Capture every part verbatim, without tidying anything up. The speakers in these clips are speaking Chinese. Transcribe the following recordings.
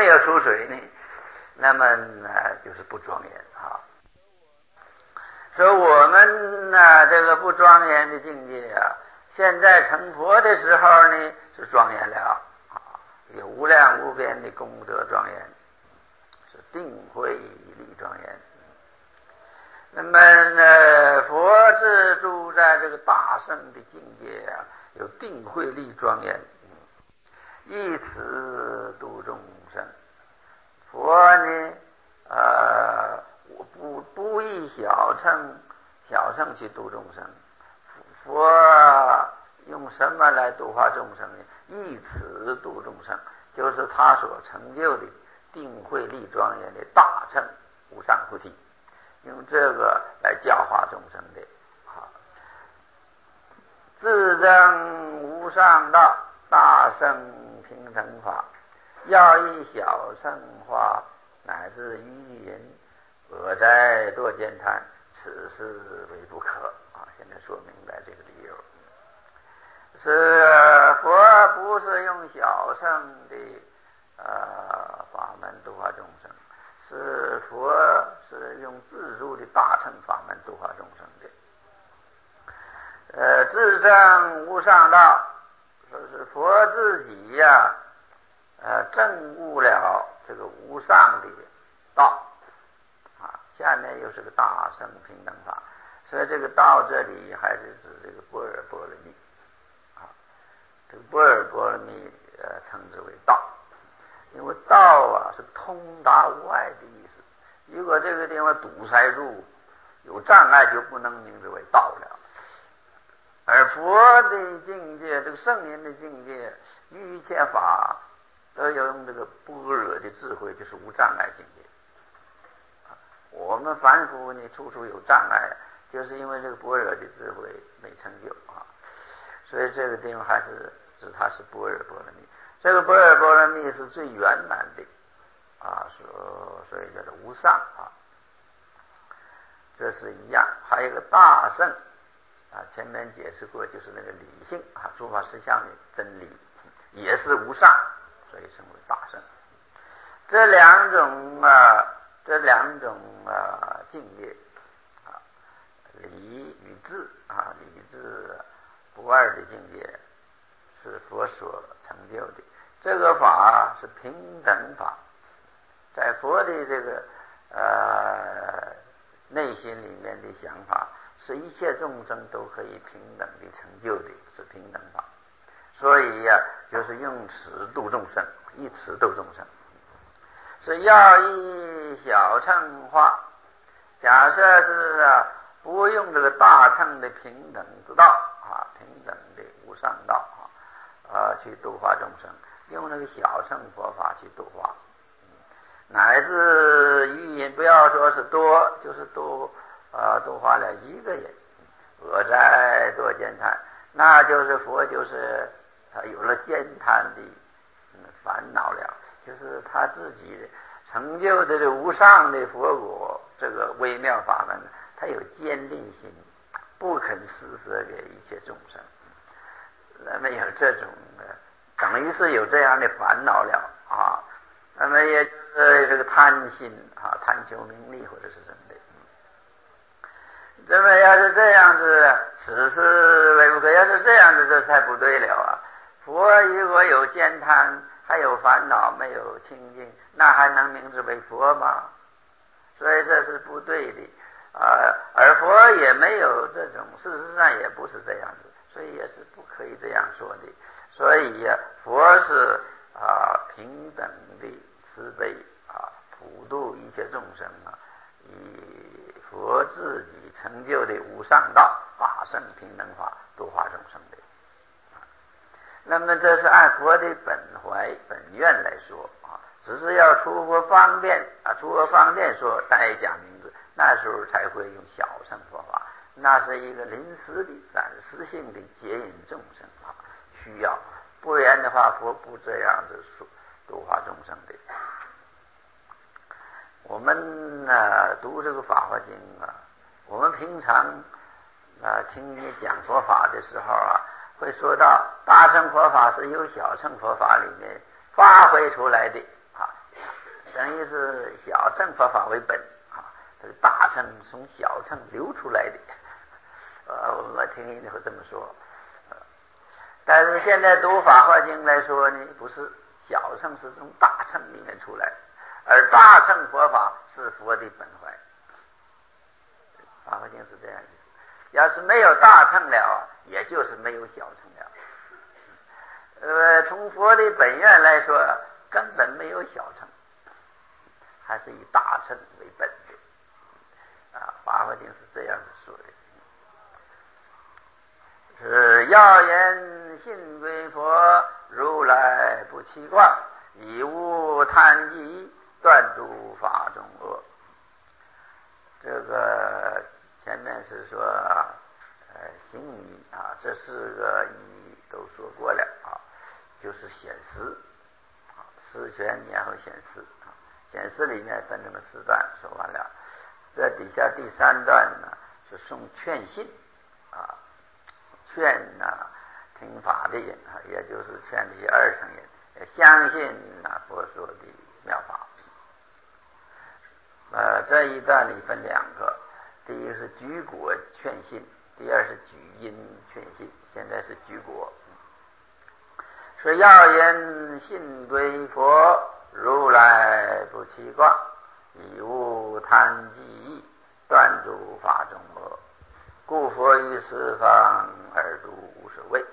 没有出水呢，那么呢就是不庄严啊。说我们呢这个不庄严的境界啊，现在成佛的时候呢是庄严了啊，有无量无边的功德庄严，是定慧力庄严。那么呢，佛自住在这个大圣的境界啊，有定慧力庄严，以此度众生。佛呢，呃，不不以小乘小乘去度众生，佛用什么来度化众生呢？以此度众生，就是他所成就的定慧力庄严的大乘无上菩提。用这个来教化众生的，好，自证无上道，大圣平等法，要以小乘化，乃至于人，恶哉多见贪，此事为不可啊！现在说明白这个理由，是佛不是用小乘的呃法门度化众生。是佛是用自助的大乘法门度化众生的，呃，自证无上道，说是佛自己呀、啊，呃，证悟了这个无上的道，啊，下面又是个大乘平等法，所以这个道这里还是指这个般若波罗蜜，啊，这个般若波罗蜜呃称之为道。因为道啊是通达无碍的意思，如果这个地方堵塞住，有障碍，就不能名字为道了。而佛的境界，这个圣人的境界，一切法都要用这个般若的智慧，就是无障碍境界。我们凡夫呢，处处有障碍，就是因为这个般若的智慧没成就啊。所以这个地方还是指它是般若波罗蜜。这个般若波罗蜜是最圆满的啊，所所以叫做无上啊，这是一样。还有一个大圣啊，前面解释过，就是那个理性啊，诸法实相的真理也是无上，所以称为大圣。这两种啊，这两种啊境界啊，理与智啊，理智不二的境界，是佛所成就的。这个法是平等法，在佛的这个呃内心里面的想法，是一切众生都可以平等的成就的，是平等法。所以呀、啊，就是用此度众生，以此度众生，是要以小乘化。假设是啊，不用这个大乘的平等之道啊，平等的无上道啊，啊去度化众生。用那个小乘佛法去度化，乃至于人不要说是多，就是度啊度化了一个人，恶哉多见贪，那就是佛就是他有了见贪的烦恼了，就是他自己成就的这无上的佛果这个微妙法门，他有坚定心，不肯施舍给一切众生，那么有这种的。等于是有这样的烦恼了啊，那么也就是这个贪心啊，贪求名利或者是什么的。这么要是这样子，此事为不可。要是这样子，这才不对了啊！佛如果有见贪，还有烦恼，没有清净，那还能名字为佛吗？所以这是不对的啊！而佛也没有这种，事实上也不是这样子，所以也是不可以这样说的。所以呀、啊，佛是啊平等的慈悲啊，普度一切众生啊，以佛自己成就的无上道大圣平等法度化众生的。那么这是按佛的本怀本愿来说啊，只是要出佛方便啊，出佛方便说代讲名字，那时候才会用小乘佛法，那是一个临时的暂时性的接引众生啊。需要，不然的话，佛不这样子度化众生的。我们呢、啊、读这个《法华经》啊，我们平常啊听你讲佛法的时候啊，会说到大乘佛法是由小乘佛法里面发挥出来的啊， 等于是小乘佛法为本啊，这个大乘从小乘流出来的。呃，我听人会这么说。但是现在读《法华经》来说呢，不是小乘是从大乘里面出来，而大乘佛法是佛的本怀。《法华经》是这样意思。要是没有大乘了，也就是没有小乘了。呃，从佛的本愿来说，根本没有小乘，还是以大乘为本的。啊，《法华经》是这样子说的。是要言信归佛，如来不欺挂，以无贪忌，断诸法中恶。这个前面是说呃行义啊，这四个义都说过了啊，就是显示啊，十全然后显示啊，显示里面分成了四段，说完了。这底下第三段呢是送劝信啊。劝呐、啊，听法的人啊，也就是劝这些二乘人也相信呐、啊、佛说的妙法。呃，这一段里分两个，第一个是举果劝信，第二是举因劝信。现在是举果，说要言信归佛，如来不欺挂，以无贪忌，断诸法中恶。故佛于十方而度无所谓。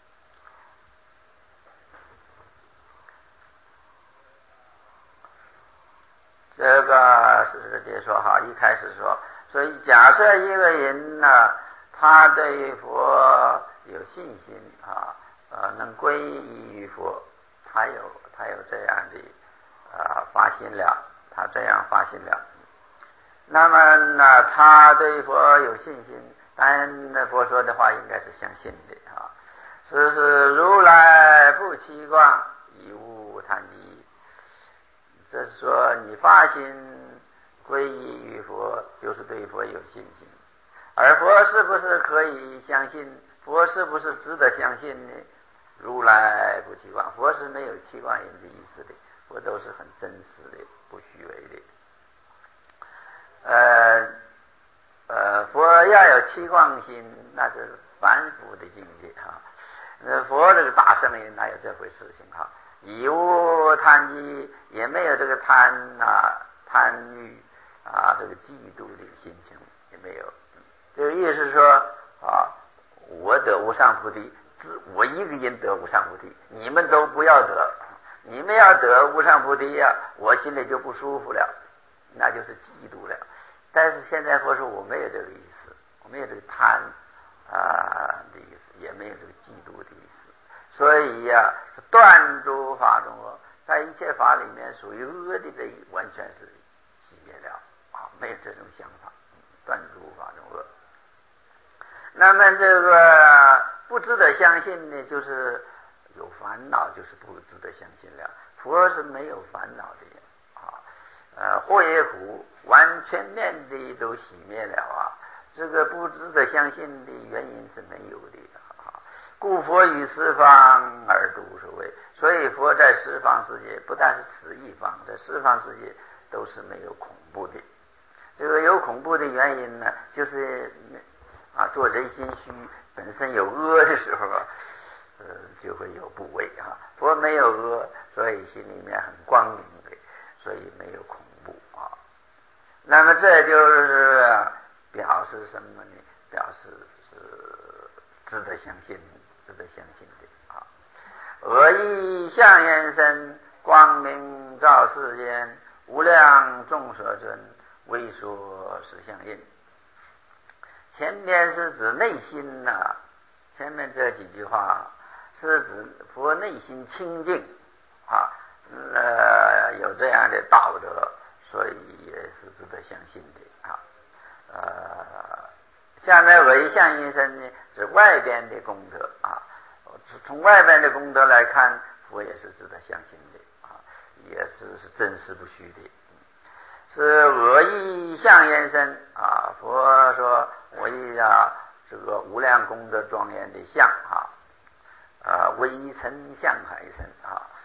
这个是解说哈，一开始说，所以假设一个人呢、啊，他对佛有信心啊，呃，能皈依于佛，他有他有这样的啊发心了，他这样发心了。那么呢，他对佛有信心。当然，佛说的话应该是相信的啊。是是如来不欺挂，以无贪忌。这是说你发心皈依于佛，就是对佛有信心。而佛是不是可以相信？佛是不是值得相信呢？如来不欺挂，佛是没有欺挂人的意思的，佛都是很真实的，不虚伪的。呃。呃，佛要有期望心，那是凡夫的境界哈。那佛这个大圣人哪有这回事情哈？以无贪忌，也没有这个贪啊、贪欲啊、这个嫉妒的心情也没有。这个意思是说啊，我得无上菩提，只我一个人得无上菩提，你们都不要得。你们要得无上菩提呀、啊，我心里就不舒服了，那就是嫉妒了。但是现在佛说我没有这个意思，我没有这个贪啊的意思，也没有这个嫉妒的意思。所以呀、啊，断诸法中恶，在一切法里面属于恶的这完全是熄灭了啊，没有这种想法，断诸法中恶。那么这个不值得相信呢，就是有烦恼，就是不值得相信了。佛是没有烦恼的人啊。呃，祸业苦完全面的都熄灭了啊！这个不值得相信的原因是没有的啊。故佛于十方而度无所谓，所以佛在十方世界，不但是此一方，在十方世界都是没有恐怖的。这个有恐怖的原因呢，就是啊，做贼心虚，本身有恶的时候啊，呃，就会有部位啊。佛没有恶，所以心里面很光明的。所以没有恐怖啊，那么这就是表示什么呢？表示是值得相信，值得相信的啊。恶意相延伸，光明照世间，无量众所尊，为说实相应。前面是指内心呐、啊，前面这几句话是指佛内心清净啊。呃，有这样的道德，所以也是值得相信的啊。呃，下面为相因身呢，是外边的功德啊。从外边的功德来看，佛也是值得相信的啊，也是是真实不虚的。是恶意相延伸啊，佛说我以啊这个无量功德庄严的相啊，啊微尘相海身啊。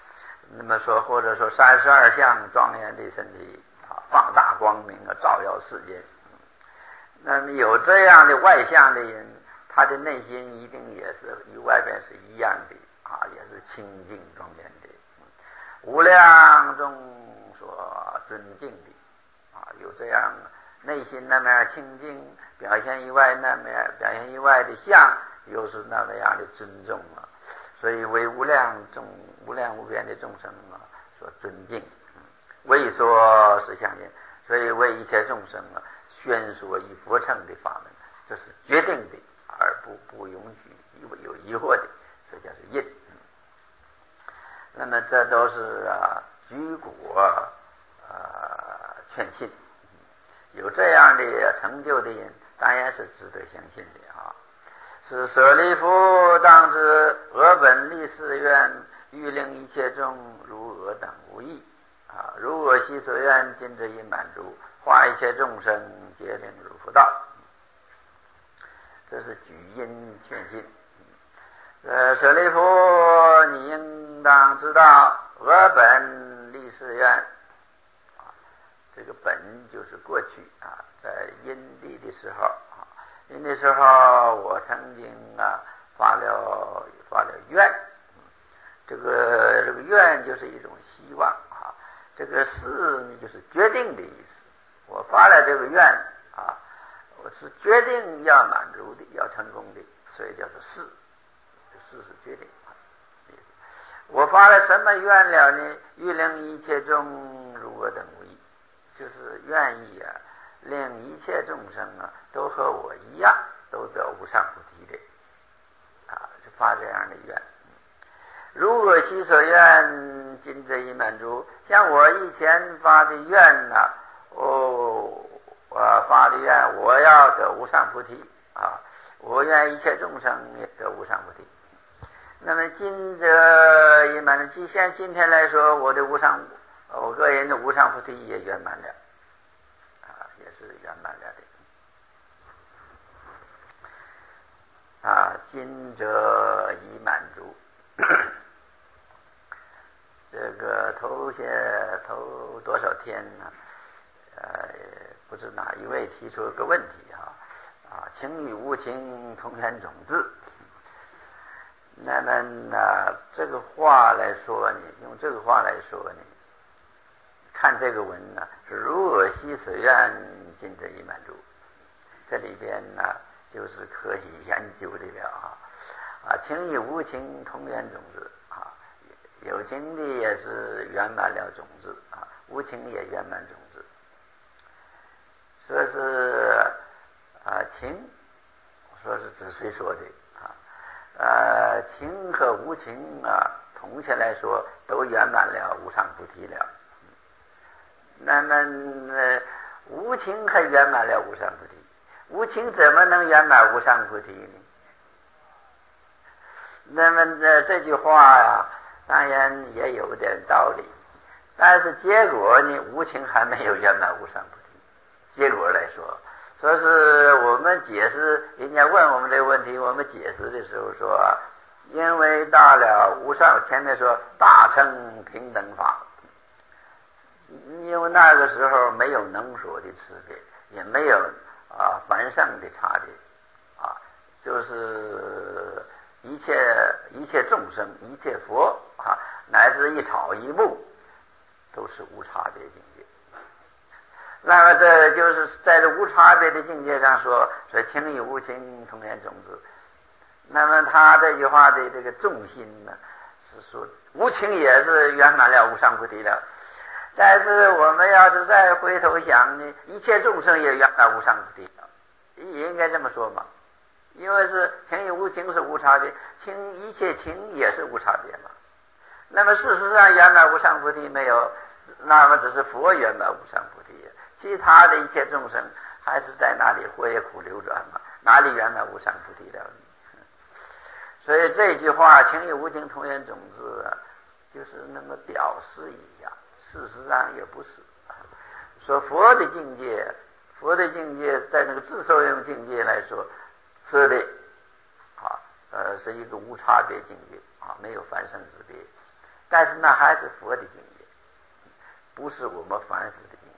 那么说，或者说三十二相庄严的身体啊，放大光明啊，照耀世界。那么有这样的外相的人，他的内心一定也是与外边是一样的啊，也是清净庄严的，无量众所尊敬的啊，有这样内心那么样清净，表现以外那么样表现以外的相，又是那么样的尊重啊，所以为无量众无量无边的众生啊所尊敬，为说是相应，所以为一切众生啊宣说以佛乘的法门，这是决定的，而不不允许有疑惑的，这叫是印。那么这都是啊举果啊劝信，有这样的成就的人，当然是值得相信的啊。是舍利弗，当知我本立誓愿，欲令一切众如我等无异啊，如我昔所愿，今之已满足，化一切众生皆令入佛道。这是举因劝信。呃，舍利弗，你应当知道，我本立誓愿啊，这个本就是过去啊，在因地的时候啊，因的时候我曾经啊发了发了愿，这个这个愿就是一种希望啊，这个誓呢就是决定的意思。我发了这个愿啊，我是决定要满足的，要成功的，所以叫做誓。誓是决定啊，意思。我发了什么愿了呢？欲令一切众如我等无异，就是愿意啊，令一切众生啊都和我一样，都得无上菩提的啊，就发这样的愿。如我昔所愿，今则已满足。像我以前发的愿呢、啊，哦，我发的愿，我要得无上菩提啊，我愿一切众生也得无上菩提。那么今则已满足，现今天来说，我的无上，我个人的无上菩提也圆满了啊，也是圆满了的啊。今则已满足。这个头些头多少天呢？呃，不知哪一位提出个问题啊啊，情与无情同源种子。那么呢，这个话来说呢，用这个话来说呢，看这个文呢，是如我昔所愿，今则已满足。这里边呢，就是可以研究的了啊啊，情与无情同源种子啊，有情的也是圆满了种子啊，无情也圆满种子。说是啊情，说是指谁说的啊？呃，情和无情啊，同起来说都圆满了无上菩提了。那么、呃、无情还圆满了无上菩提，无情怎么能圆满无上菩提呢？那么、呃、这句话呀、啊，当然也有点道理，但是结果呢，无情还没有圆满无上菩提。结果来说。说是我们解释，人家问我们这个问题，我们解释的时候说，因为到了无上，前面说大乘平等法，因为那个时候没有能所的区别，也没有啊凡圣的差别啊，就是一切一切众生，一切佛啊，乃至一草一木，都是无差别境界。那么这就是在这无差别的境界上说，说情与无情同源种子。那么他这句话的这个重心呢，是说无情也是圆满了无上菩提了。但是我们要是再回头想呢，一切众生也圆满无上菩提了，也应该这么说嘛。因为是情与无情是无差别，情一切情也是无差别嘛。那么事实上圆满无上菩提没有，那么只是佛圆满无上菩提。其他的一切众生还是在那里活也苦流转嘛，哪里圆满无上菩提了呢？所以这句话情与无情同源种子啊，就是那么表示一下，事实上也不是。说佛的境界，佛的境界在那个自受用境界来说，是的啊，呃，是一个无差别境界啊，没有凡圣之别。 但是那还是佛的境界，不是我们凡夫的境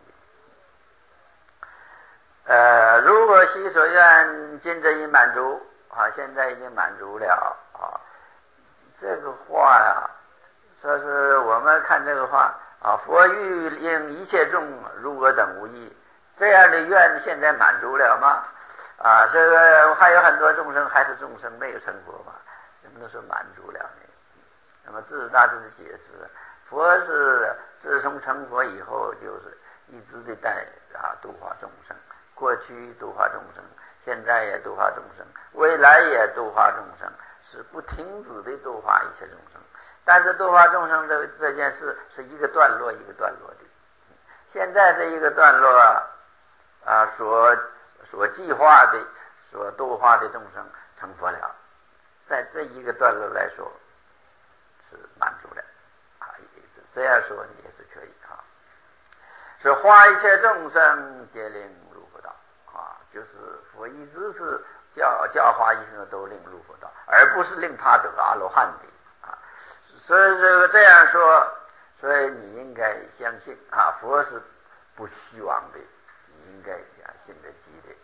界。呃，如果其所愿，今者已满足啊，现在已经满足了啊。这个话呀，说是我们看这个话啊，佛欲令一切众如我等无异，这样的愿现在满足了吗？啊，这个还有很多众生还是众生没有成佛嘛，怎么能说满足了呢？那么智大师的解释，佛是自从成佛以后，就是一直的在啊度化众生，过去度化众生，现在也度化众生，未来也度化众生，是不停止的度化一切众生。但是度化众生这这件事是一个段落一个段落的，现在这一个段落啊，啊所所计划的所度化的众生成佛了，在这一个段落来说是满足的啊，这样说也是可以啊。是化一切众生皆令入佛道啊，就是佛一直是教教化一生都令入佛道，而不是令他得阿罗汉的啊。所以这个这样说，所以你应该相信啊，佛是不虚妄的，你应该信得及的。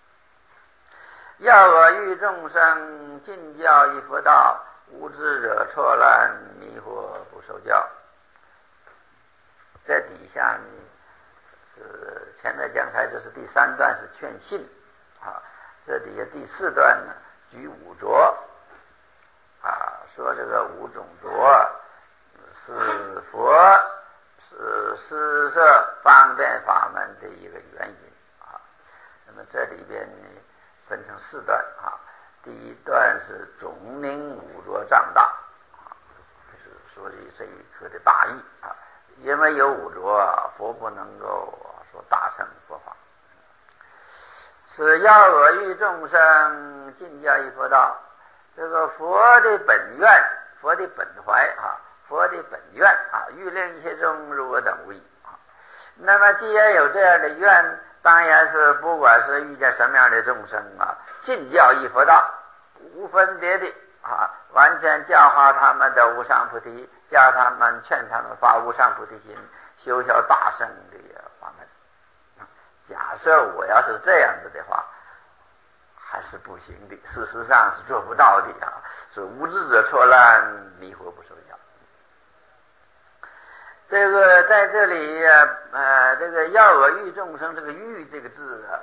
要我欲众生尽教于佛道，无知者错乱迷惑不受教。这底下呢是前面讲才，这是第三段是劝信啊，这底下第四段呢举五浊啊，说这个五种浊是佛是施设方便法门的一个原因啊。那么这里边呢分成四段啊，第一段是总令五浊胀大啊，就是说的这一颗的大义啊，因为有五浊，佛不能够说大乘佛法。是要我欲众生尽教于佛道，这个佛的本愿，佛的本怀啊，佛的本愿啊，欲令一切众如我等无异啊。那么既然有这样的愿，当然是不管是遇见什么样的众生啊，尽教于佛道，无分别的啊，完全教化他们的无上菩提，教他们劝他们发无上菩提心，修效大乘的法门。假设我要是这样子的话，还是不行的，事实上是做不到的啊！是无知者错乱，迷惑不受教。这个在这里呃，这个要我欲众生，这个欲这个字啊，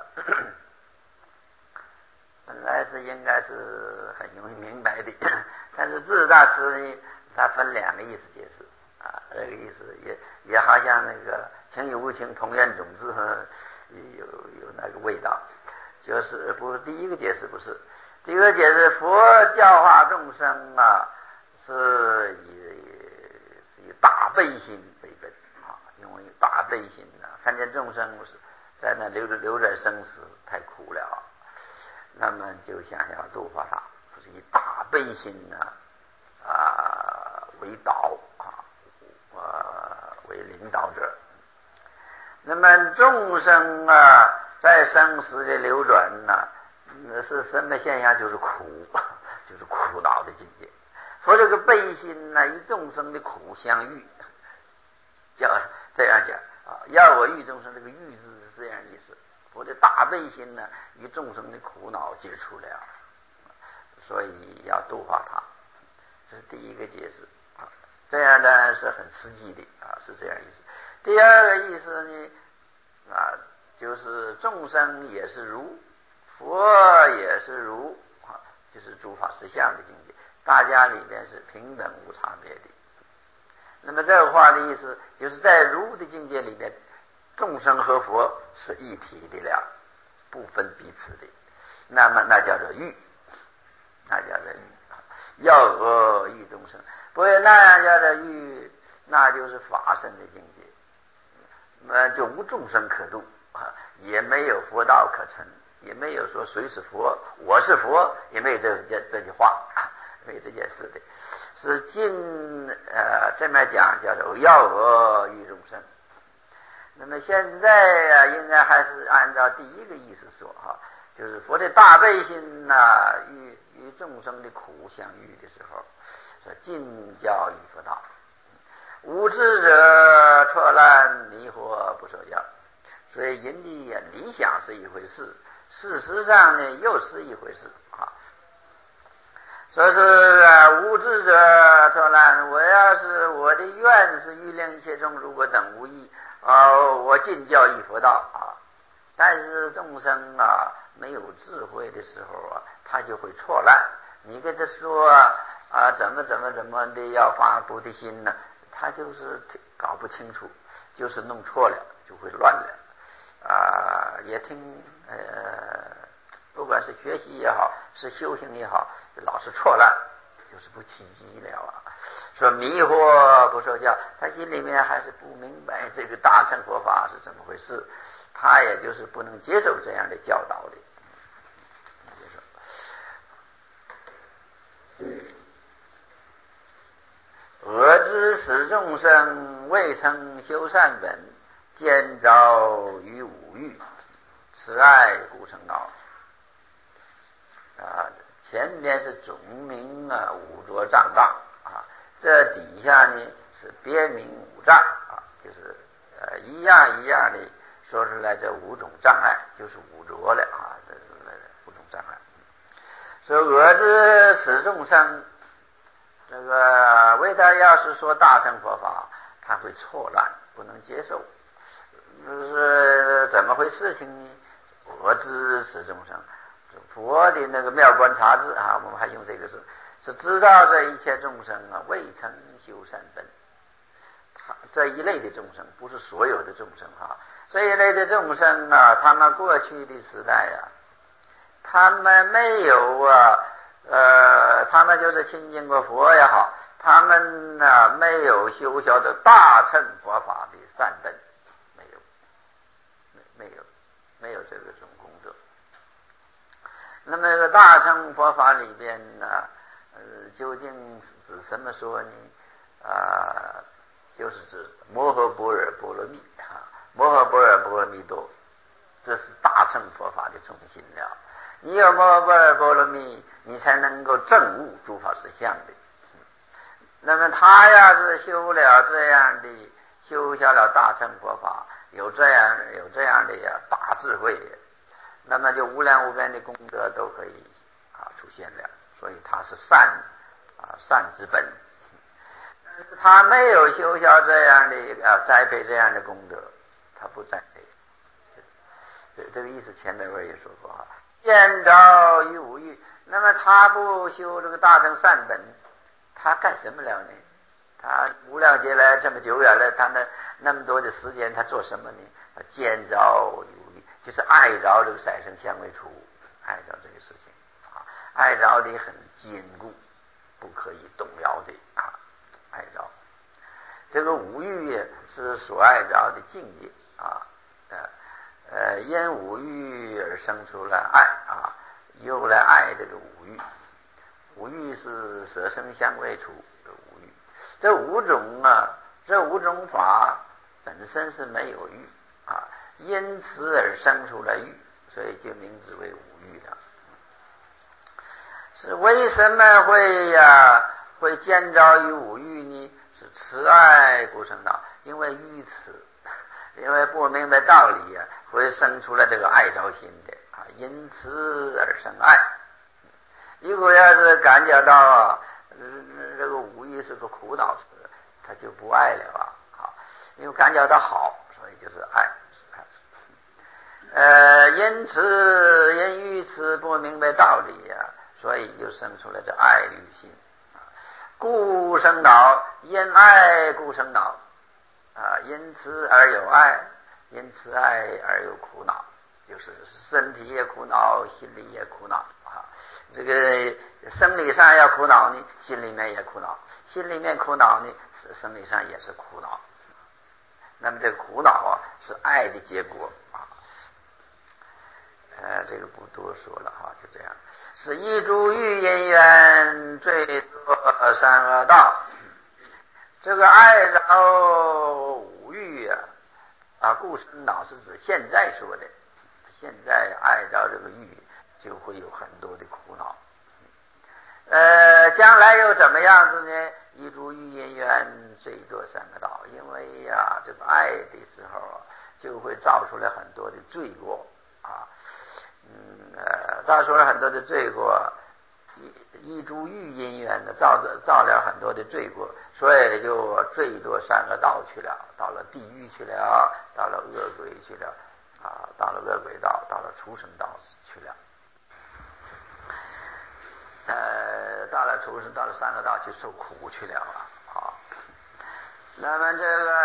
本来是应该是很容易明白的，但是智大师呢，他分两个意思解释啊，这个意思也也好像那个情与无情同源种子有有那个味道，就是不是第一个解释不是，第一个解释佛教化众生啊，是以是以大悲心为本啊，因为大悲心啊，看见众生是在那流着流着生死太苦了，那么就想要度化他，是以大悲心呢 啊, 啊为导啊，啊为领导者。那么众生啊，在生死的流转呢、啊，是什么现象？就是苦，就是苦恼的境界。说这个悲心呢，与众生的苦相遇，叫这样讲啊。要我欲众生，这个欲字是这样意思。我的大悲心呢，与众生的苦恼接触了，所以要度化他，这是第一个解释啊。这样呢是很实际的啊，是这样意思。第二个意思呢，啊，就是众生也是如，佛也是如啊，就是诸法实相的境界，大家里边是平等无差别的。那么这个话的意思，就是在如的境界里边，众生和佛是一体的了，不分彼此的。那么那叫做欲，那叫做欲，要何欲众生？不是那样叫做欲，那就是法身的境界。那就无众生可度，也没有佛道可成，也没有说谁是佛，我是佛，也没有这这这句话，没有这件事的。是尽呃这么讲叫做要我欲众生。那么现在啊，应该还是按照第一个意思说哈，就是佛的大悲心呐、啊，与与众生的苦相遇的时候，说尽教于佛道。 无知者错乱迷惑不受教。所以人的理想是一回事，事实上呢又是一回事啊。说是啊，无知者错乱，我要是我的愿是欲令一切众如果等无益啊，我尽教一佛道啊。但是众生啊没有智慧的时候啊，他就会错乱。你跟他说啊怎么怎么怎么的要发菩提心呢，他就是搞不清楚，就是弄错了，就会乱了啊。也听呃，不管是学习也好，是修行也好，老是错乱，就是不起机了啊。说迷惑不受教，他心里面还是不明白这个大乘佛法是怎么回事，他也就是不能接受这样的教导的。恶知使众生未曾修善本，见着于五欲，慈爱故成恼。啊，前面是总名啊五浊障障啊，这底下呢是别名五障啊，就是呃一样一样的说出来这五种障碍，就是五浊了啊，这是五种障碍。说恶知使众生，这个为他要是说大乘佛法，他会错乱，不能接受。就是怎么回事情呢？恶知使众生，佛的那个妙观察智啊，我们还用这个字，是知道这一切众生啊未曾修善本。他这一类的众生，不是所有的众生啊，这一类的众生啊，他们过去的时代啊，他们没有啊呃，他们就是亲近过佛也好，他们呢、啊、没有修晓的大乘佛法的善本，没有，没有，没有这个种功德。那么这个大乘佛法里边呢，呃，究竟指什么说呢？啊、呃，就是指摩诃般若波罗蜜啊，摩诃般若波罗蜜多，这是大乘佛法的中心了。你有摩诃般若波罗蜜，你才能够证悟诸法实相的。那么他要是修了这样的，修下了大乘佛法，有这样有这样的呀大智慧，那么就无量无边的功德都可以啊出现了。所以他是善啊善之本。但是他没有修下这样的啊栽培这样的功德，他不栽培。这这个意思前面我也说过啊。见着于五欲，那么他不修这个大乘善本，他干什么了呢？他无量劫来这么久远了，他那那么多的时间，他做什么呢？他见着于五欲，就是爱着这个色声香味触，爱着这个事情啊，爱着的很坚固，不可以动摇的啊，爱着。这个五欲是所爱着的境界啊，呃。呃，因五欲而生出了爱啊，又来爱这个五欲。五欲是色声香味触的五欲，这五种啊，这五种法本身是没有欲啊，因此而生出了欲，所以就名字为五欲了。是为什么会呀、啊、会见着于五欲呢？是慈爱故生恼，因为愚痴。因为不明白道理啊，会生出来这个爱着心的啊，因此而生爱。如果要是感觉到啊，这个五欲是个苦恼，他就不爱了啊。好，因为感觉到好，所以就是爱。呃，因此因愚痴不明白道理啊，所以就生出了这爱欲心。故生恼，因爱故生恼。啊，因此而有爱，因此爱而有苦恼，就是身体也苦恼，心里也苦恼啊。这个生理上要苦恼呢，心里面也苦恼；心里面苦恼呢，生理上也是苦恼。那么这个苦恼啊，是爱的结果啊。呃，这个不多说了哈，就这样。是一诸欲因缘，最多三恶道。这个爱着五欲啊，啊，故生恼是指现在说的，现在爱着这个欲，就会有很多的苦恼。呃，将来又怎么样子呢？ 一株育因缘最多三个道，因为呀、这个爱的时候啊，就会造出来很多的罪过啊，嗯呃，造出了很多的罪过，一一株育因缘呢，造造了很多的罪过，所以就最多三个道去了，到了地狱去了，到了恶鬼去了，啊，到了恶鬼道，到了畜生道去了。呃，到了畜生，到了三个道去受苦去了啊！啊，那么这个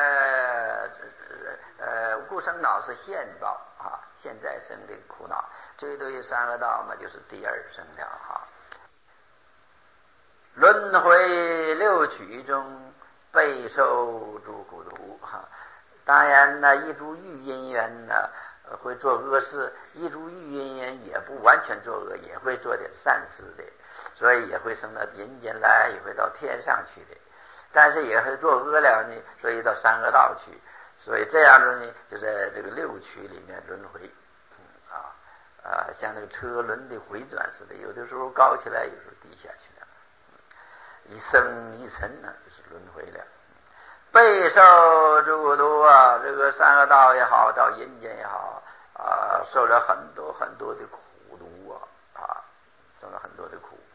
呃，故生恼是现报啊，现在生的苦恼，最多于三个道嘛，就是第二生了哈。轮回六趣中，备受诸苦毒哈。当然呢，一株育因缘呢。会做恶事，一株育因缘也不完全作恶，也会做点善事的，所以也会升到人间来，也会到天上去的，但是也会做恶了呢，所以到三恶道去，所以这样子呢，就在这个六趣里面轮回，嗯、啊啊，像那个车轮的回转似的，有的时候高起来，有时候低下去了，一生一生呢，就是轮回了。备受诸苦毒啊，这个三恶道也好，到阴间也好啊，受了很多很多的苦毒啊啊，受了很多的苦。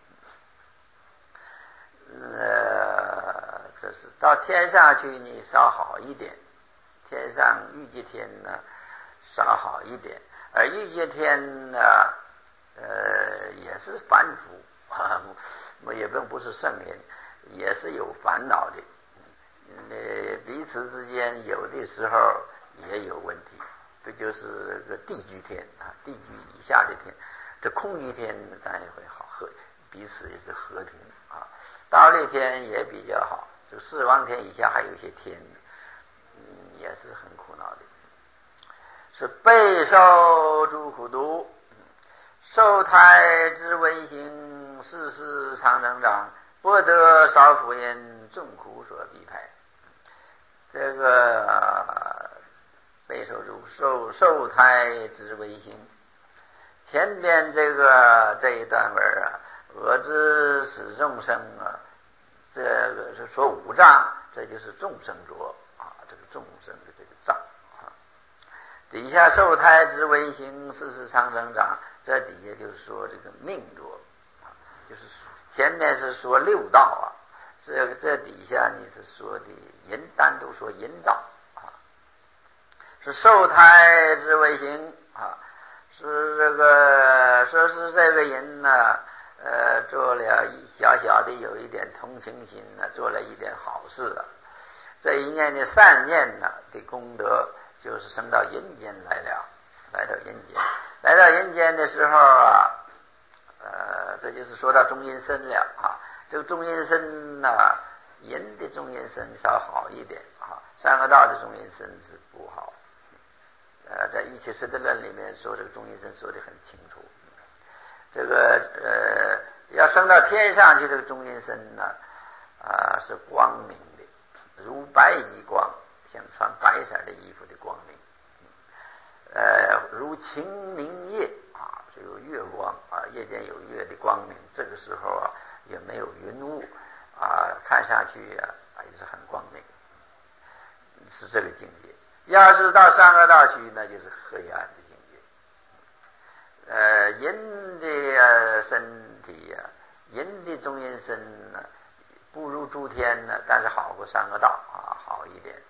呃，这是到天上去呢，稍好一点。天上欲界天呢，稍好一点，而欲界天呢，呃，也是凡夫啊，也并不是圣人，也是有烦恼的。呃，彼此之间有的时候也有问题，这就是个地居天啊，地居以下的天，这空居天当然也会好和，彼此也是和平啊。倒立天也比较好，就四王天以下还有一些天，嗯，也是很苦恼的，是备受诸苦毒，受胎之为行，世世常成长，不得少福因，众苦所逼迫。这个备受诸受受胎之为行，前边这个这一段文啊，我之使众生啊，这个是说五障，这就是众生着啊，这个众生的这个障啊。底下受胎之为行，世世常成长，这底下就是说这个命着啊，就是前面是说六道啊。这这底下你是说的引，单独说引导啊，是受胎之为行啊，是这个说是这个人呢，呃，做了小小的有一点同情心呢，做了一点好事啊，这一念的善念呢的功德，就是升到人间来了，来到人间，来到人间的时候啊，呃，这就是说到中阴身了啊。这个中阴身呢、啊，人的中阴身稍好一点啊，三个道的中阴身是不好。呃，在《瑜伽师地论》里面说这个中阴身说得很清楚。这个呃，要升到天上去，这个中阴身呢，啊、呃、是光明的，如白衣光，像穿白色的衣服的光明。呃，如晴明夜啊，这个月光啊，夜间有月的光明，这个时候啊。也没有云雾啊，看上去啊也是很光明，是这个境界。要是到三恶道去，那就是黑暗的境界。呃，人的、呃、身体呀、啊，人的中阴身呢，不如诸天呢，但是好过三恶道啊，好一点。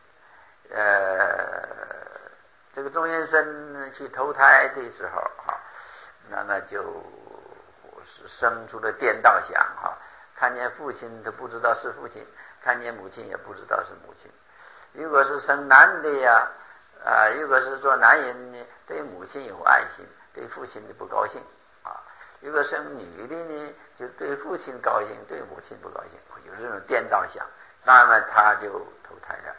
呃，这个中阴身去投胎的时候啊，那么就。是生出了颠倒想哈，看见父亲他不知道是父亲，看见母亲也不知道是母亲。如果是生男的呀，啊、呃，如果是做男人呢，对母亲有爱心，对父亲的不高兴啊；如果生女的呢，就对父亲高兴，对母亲不高兴，有这种颠倒想，那么他就投胎了。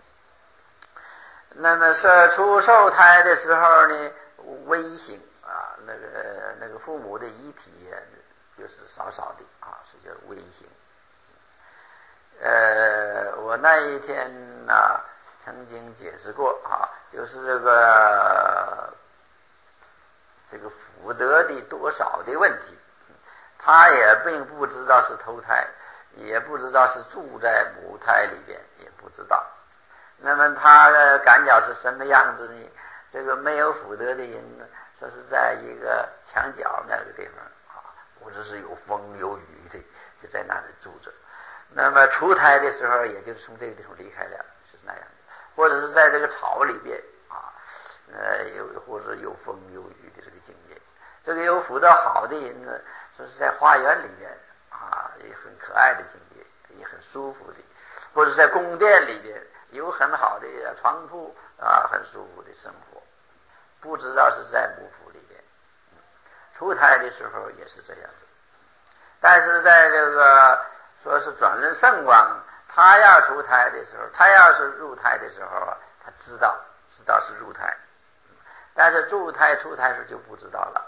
那么射出受胎的时候呢，微型。啊，那个那个父母的遗体就是少少的啊，是叫微型。呃，我那一天呢、啊、曾经解释过啊，就是这个这个福德的多少的问题，他也并不知道是投胎， 也不知道是住在母胎里边，也不知道。那么他的感觉是什么样子呢？这个没有福德的人呢，说是在一个墙角那个地方啊，或者是有风有雨的，就在那里住着。那么出胎的时候，也就是从这个地方离开了，是那样的。或者是在这个草里边啊，呃，有或者有风有雨的这个境界。这个有福德好的人呢，说是在花园里面啊，也很可爱的境界，也很舒服的；或者在宫殿里边有很好的床铺啊，很舒服的生活。不知道是在母腹里边，出胎的时候也是这样子。但是在这个说是转轮圣王，他要出胎的时候，他要是入胎的时候，他知道知道是入胎，但是入胎出胎时就不知道了。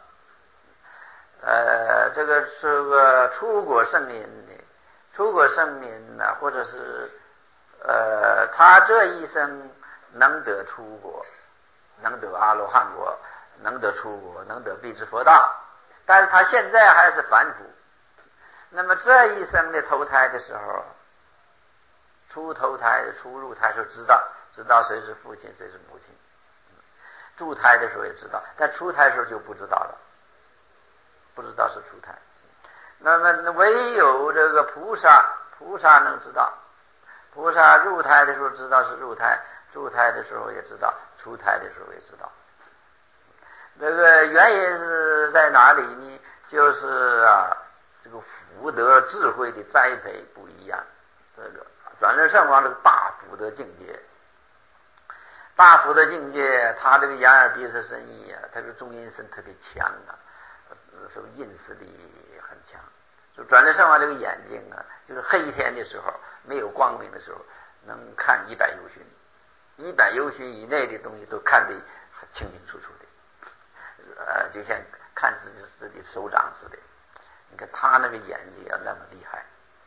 呃，这个是个出国圣人呢，出国圣人呢，或者是呃，他这一生能得出国，能得阿罗汉国，能得出国，能得辟支佛道，但是他现在还是凡夫。那么这一生的投胎的时候，出投胎出入胎时候知道知道谁是父亲谁是母亲，入胎的时候也知道，但出胎的时候就不知道了，不知道是出胎。那么唯有这个菩萨菩萨能知道，菩萨入胎的时候知道是入胎，入胎的时候也知道，出胎的时候也知道。这个原因是在哪里呢？就是啊，这个福德智慧的栽培不一样。这个转轮圣王这个大福德境界，大福德境界，他这个眼耳鼻舌身意啊，他这个中阴身特别强啊，是不是印识力很强？就转轮圣王这个眼睛啊，就是黑天的时候没有光明的时候，能看一百由旬，一百由旬以内的东西都看得清清楚楚的。呃，就像看自己自己的手掌似的。你看他那个眼睛要那么厉害，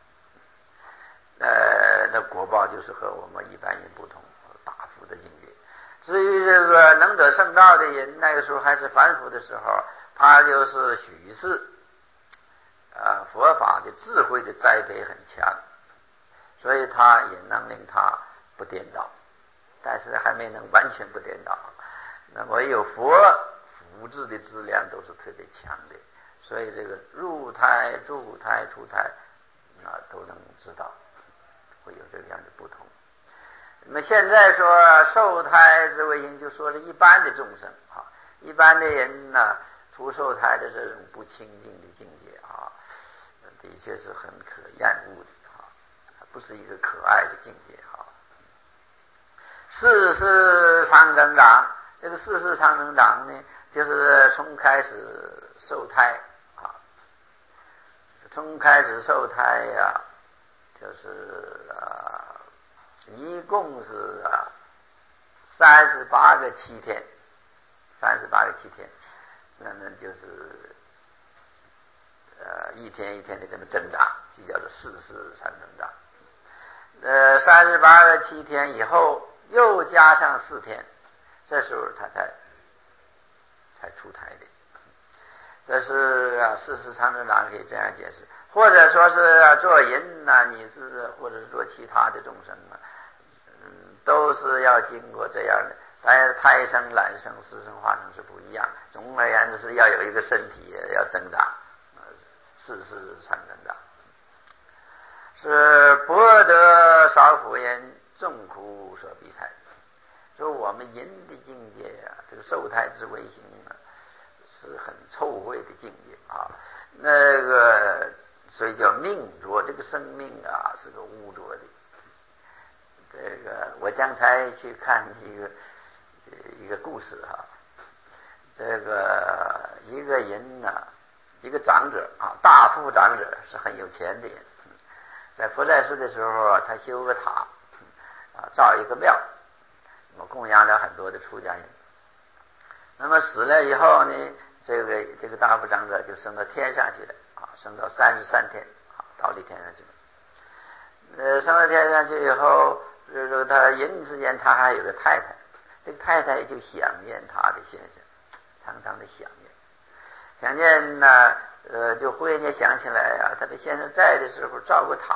呃，那果报就是和我们一般人不同，大福的境界。至于这个能得圣道的人，那个时候还是凡夫的时候，他就是许是呃佛法的智慧的栽培很强，所以他也能令他不颠倒，但是还没能完全不颠倒。那么有佛福智的质量都是特别强的，所以这个入胎、入胎、出胎啊都能知道，会有这样的不同。那么现在说受胎之为因，就说是一般的众生啊，一般的人呢，出受胎的这种不清净的境界啊，的确是很可厌恶的啊，不是一个可爱的境界啊。世事常增长，这个世事常增长呢，就是从开始受胎啊，从开始受胎呀、啊，就是啊，一共是啊三十八个七天，三十八个七天，那么就是呃一天一天的这么增长，就叫做世事常增长。呃，三十八个七天以后，又加上四天，这时候他才才出胎的。这是啊，事实常增长可以这样解释，或者说是、啊、做人呐、啊，你是或者是做其他的众生啊，嗯，都是要经过这样的。但是胎生、卵生、湿生、化生是不一样。总而言之是要有一个身体要增长，事事常增长。是博得少福人，众苦所逼胎。说我们人的境界啊，这个受胎之为行啊，是很臭秽的境界啊。那个所以叫命浊，这个生命啊是个污浊的。这个我刚才去看一个一个故事哈、啊，这个一个人呢、啊，一个长者啊，大富长者是很有钱的人，在佛在世的时候啊，他修个塔啊，造一个庙，那么供养了很多的出家人。那么死了以后呢，这个这个大富长者就升到天上去了啊，升到三十三天啊，到了天上去了。呃，升到天上去以后，这个他人之间他还有个太太，这个太太就想念他的先生，常常的想念，想念呢，呃，就忽然间想起来啊，他的先生在的时候造个塔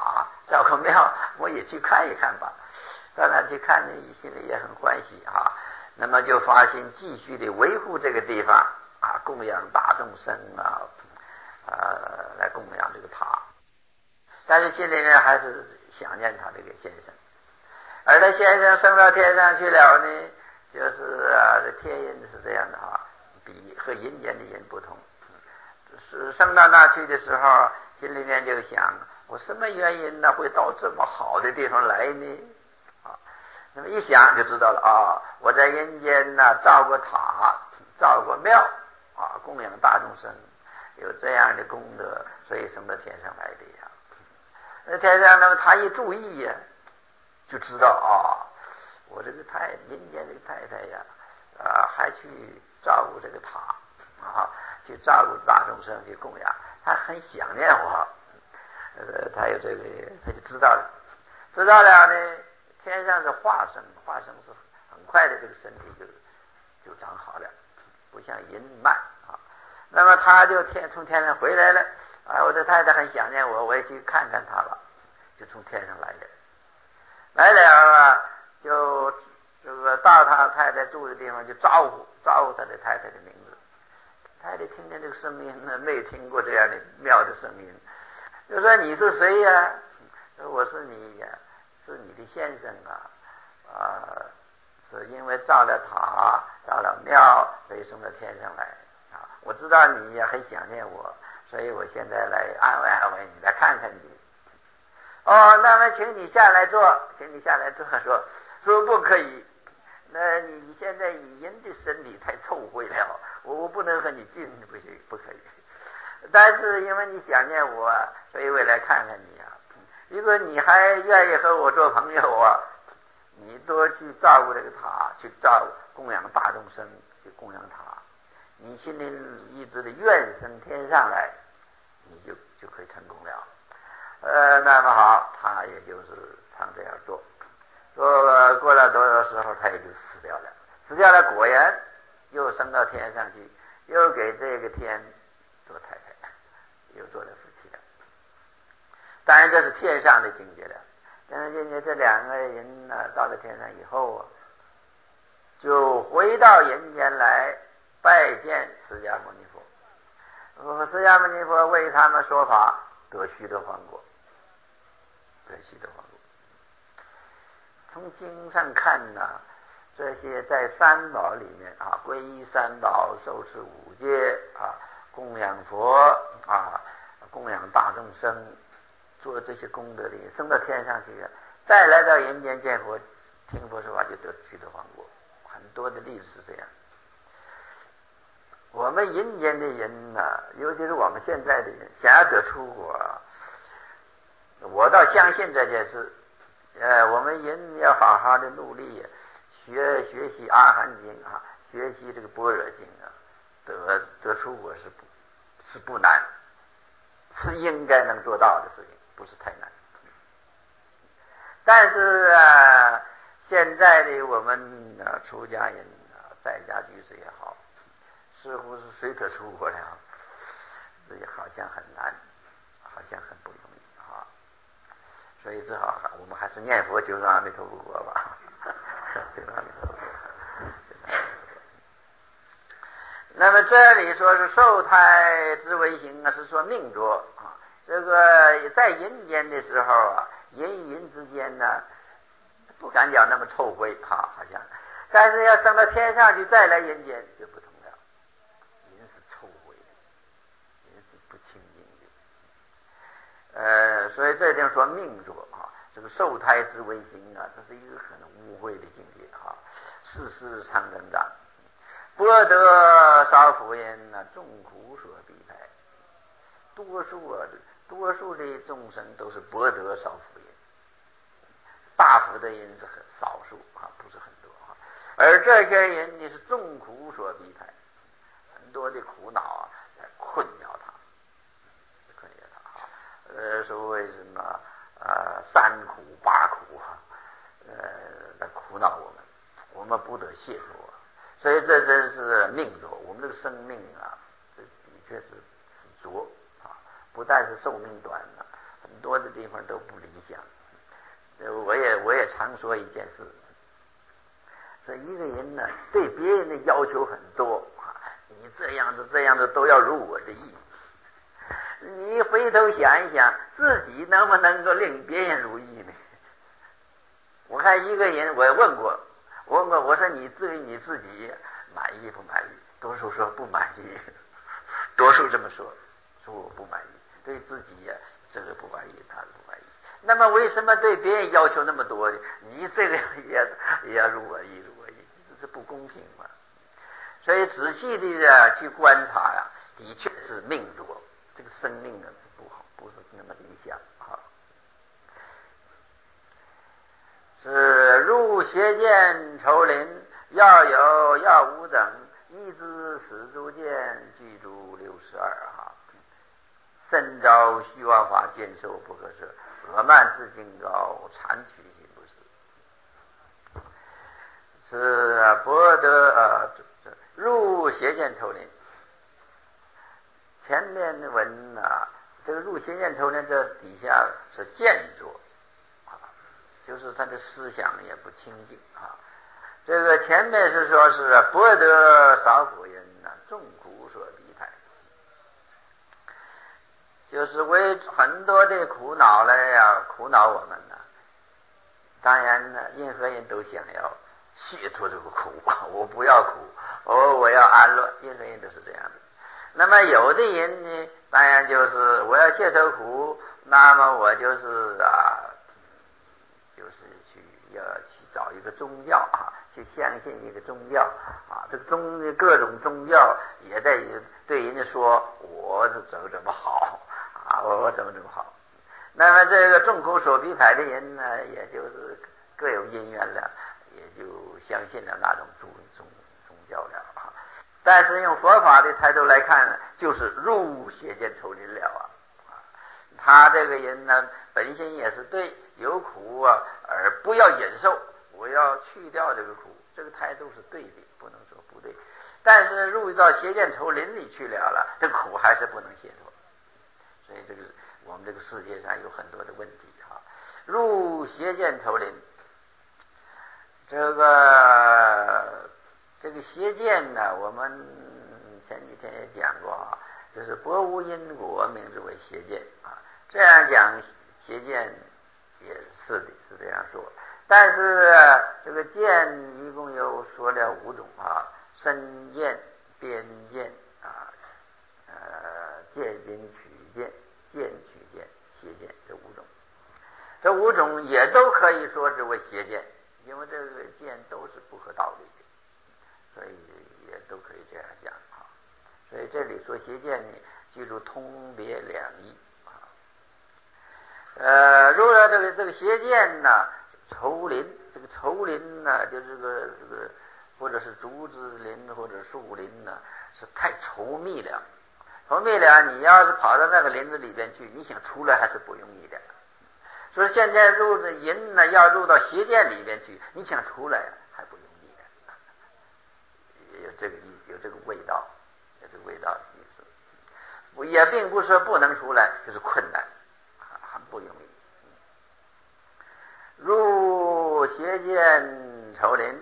找个庙，我也去看一看吧。到那去看呢，心里也很欢喜啊。那么就发心继续的维护这个地方啊，供养大众生啊，呃，来供养这个塔。但是心里面还是想念他这个先生。而他先生升到天上去了呢，就是啊，这天音是这样的啊，比和阴间的人不同。是升到那去的时候，心里面就想，我什么原因呢会到这么好的地方来呢？啊，那么一想就知道了啊，我在阴间呢造过塔，造过庙啊，供养大众生，有这样的功德，所以升到天上来的呀。那天上，那么他一注意呀，就知道啊，我这个太阴间这个太太呀，啊，还去照顾这个塔啊。去照顾大众生，去供养，他很想念我，呃，他有这个，他就知道了，知道了呢，天上是化生，化生是很快的，这个身体就就长好了，不像人慢啊。那么他就天从天上回来了啊，我的太太很想念我，我也去看看他了，就从天上来了，来了啊，就这个到他太太住的地方就招呼招呼他的太太的名字。太太听见这个声音呢，没听过这样的妙的声音，就说你是谁呀？说我是你呀，是你的先生啊，啊、呃，是因为造了塔，造了庙，所以升到天上来啊。我知道你也很想念我，所以我现在来安慰安慰你，来看看你。哦，那么请你下来坐，请你下来坐。说说不可以，那你现在以人的身体太臭秽了。我我不能和你近，不行，不可以。但是因为你想念我，所以我来看看你啊。如果你还愿意和我做朋友啊，你多去照顾这个塔，去照顾供养大众生，去供养塔，你心里一直的愿升天上来，你就就可以成功了。呃，那么好，他也就是常这样做。说过了多少时候，他也就死掉了。死掉了，果然又升到天上去，又给这个天做太太，又做了夫妻了。当然这是天上的境界了。天上境界，这两个人呢，到了天上以后啊，就回到人间来拜见释迦牟尼佛。释迦牟尼佛为他们说法，得须得洹果，得须得洹果。从经上看呢，这些在三宝里面啊，皈依三宝，受持五戒啊，供养佛啊，供养大众生，做这些功德的人，升到天上去，再来到人间见佛，听佛说法就得须得洹果。很多的例子是这样。我们人间的人呢、啊，尤其是我们现在的人，想要得出果，我倒相信这件事。呃，我们人要好好的努力学学习阿含经啊，学习这个般若经啊，得得出果是不是不难，是应该能做到的事情，不是太难。但是啊，现在的我们啊，出家人啊，在家居士也好，似乎是谁得出果了，这也好像很难，好像很不容易啊。所以只好我们还是念佛求阿弥陀佛吧。求阿弥陀佛。那么这里说是受胎之为行啊，是说命浊啊。这个在人间的时候啊，人与人之间呢，不敢讲那么臭秽哈、啊，好像，但是要升到天上去再来人间就不同了。人是臭秽的，人是不清净的。呃，所以这就说命浊啊，这个受胎之为行啊，这是一个很污秽的境界啊，世事常增长。博得少福人呢，众苦所逼迫。多数啊，多数的众生都是博得少福人，大福的人是很少数啊，不是很多啊。而这些人呢，是众苦所逼迫，很多的苦恼啊，来困扰他，困扰他啊。呃，所谓什么啊，三苦八苦啊，呃，来苦恼我们，我们不得解脱。所以这真是命浊，我们这个生命啊，这的确是是浊啊，不但是寿命短了， 很多的地方都不理想。我也我也常说一件事，说一个人呢对别人的要求很多啊，你这样子这样子都要如我的意。你回头想一想，自己能不能够令别人如意呢？我看一个人，我问过，我问过，我说你对你自己满意不满意？多数说不满意，多数这么说，说我不满意，对自己呀、啊、这个不满意，他不满意。那么为什么对别人要求那么多呢？你这个也也要如我意，如我意，这是不公平嘛。所以仔细的去观察呀、啊，的确是命弱，这个生命呢不好，不是那么理想啊。是入邪见愁林，要有要无等，一知始足见，具足六十二哈。身招虚妄法，见受不可舍，恶慢自敬高，残取心不死。是博得呃入邪见愁林。前面的文啊，这个入邪见愁林，这底下是见着啊，就是他的思想也不清净啊。这个前面是说是博得少苦人呐、啊，众苦所逼态。就是为很多的苦恼来呀，苦恼我们呢。当然呢，任何人都想要解脱这个苦，我不要苦，哦，我要安乐，任何人都是这样的。那么有的人呢，当然就是我要解脱苦，那么我就是啊，就是去要去找一个宗教啊，去相信一个宗教啊，这个宗各种宗教也在对人家说我是怎么怎么好。啊，我我怎么怎么好？那么这个众苦所逼迫的人呢，也就是各有因缘了，也就相信了那种宗宗宗教了啊。但是用佛法的态度来看，就是入邪见愁林了啊。他这个人呢，本性也是对，有苦啊，而不要忍受，我要去掉这个苦，这个态度是对的，不能说不对。但是入到邪见愁林里去了了，这苦还是不能解脱。所以这个我们这个世界上有很多的问题哈。入邪见愁林，这个这个邪见呢，我们前几天也讲过啊，就是薄无因果，名之为邪见啊。这样讲邪见也是的，是这样说。但是这个见一共有说了五种啊：身见、边见啊、呃戒禁取见、见取见、邪见，这五种，这五种也都可以说之为邪见，因为这个见都是不合道理的，所以也都可以这样讲啊。所以这里说邪见呢，记住通别两义啊。呃，入了这个这个邪见呢，愁林，这个愁林呢，就这个这个，或者是竹子林或者树林呢，是太稠密了。稠密了，你要是跑到那个林子里边去，你想出来还是不容易的。所以现在入的人呢，要入到邪见里边去，你想出来还不容易的。有这个意，有这个味道，有这个味道的意思。也并不是说不能出来，就是困难，很不容易。入邪见愁林。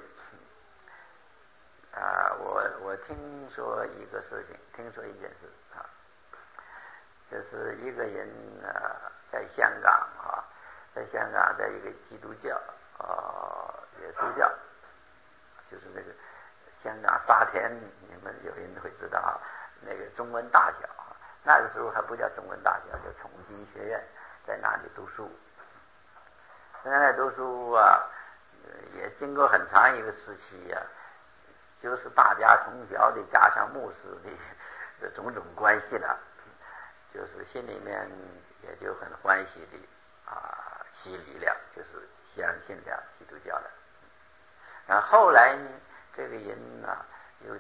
啊，我我听说一个事情，听说一件事啊，就是一个人啊，在香港啊，在香港在一个基督教啊耶稣教，就是那个香港沙田，你们有人会知道啊，那个中文大小啊，那个时候还不叫中文大小，叫崇基学院，在那里读书，在那里读书啊，也经过很长一个时期呀、啊。就是大家从小的加上牧师的种种关系了，就是心里面也就很欢喜的啊洗礼了，就是相信了基督教了。然后后来呢，这个人呢、啊、有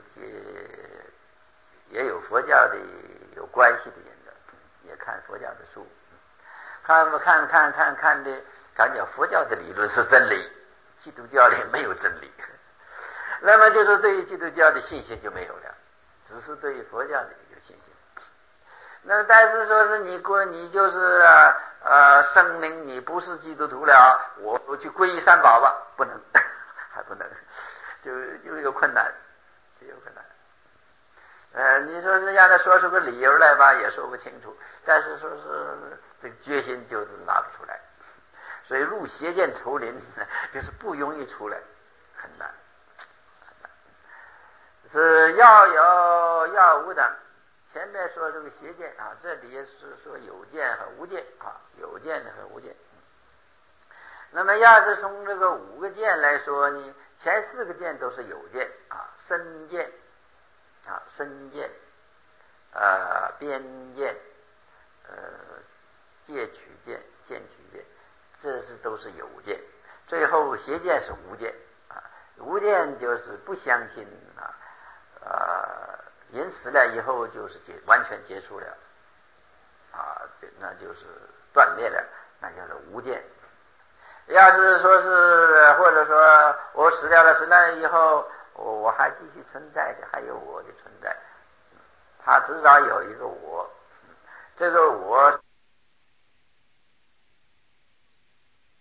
也有佛教的有关系的人的，也看佛教的书，看不看看看看的感觉佛教的理论是真理，基督教里没有真理。那么就是对于基督教的信心就没有了，只是对于佛教的有信心。 那但是说是你过你就是呃声明你不是基督徒了，我我去皈依三宝吧，不能，还不能，就就有困难，就有困难。呃，你说是让他说出个理由来吧，也说不清楚。但是说是这个决心就是拿不出来，所以入邪见丛林就是不容易出来，很难，很难。是要有要无等。前面说这个邪见啊，这里也是说有见和无见啊，有见和无见。那么要是从这个五个见来说呢，前四个见都是有见啊，身见啊，身见，呃，边见，呃，戒取见，见取见，这是都是有见。最后邪见是无见啊，无见就是不相信啊，呃。人死了以后就是结完全结束了啊，这那就是断灭了，那就是无见。要是说是或者说我死掉了，死了以后我我还继续存在的，还有我的存在，他至少有一个我，这个我